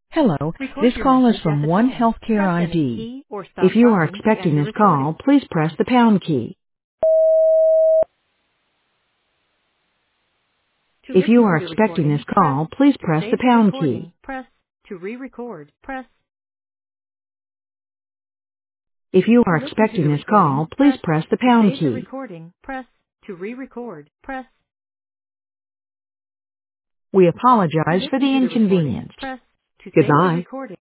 Hello, Record this your call is message at from the One tone. Healthcare Press any ID. key or If stop you are talking to expecting end the this recording. call, please press the pound key. To If you listen are to the expecting this recording, press. call, please To press the save the pound recording, key. press. To re-record, press. If you To are listen to the expecting this recording, call, please press. press the To pound save the key. recording, press. To re-record, press. We To apologize for listen the to the recording, inconvenience. press. To save the Goodbye. recording.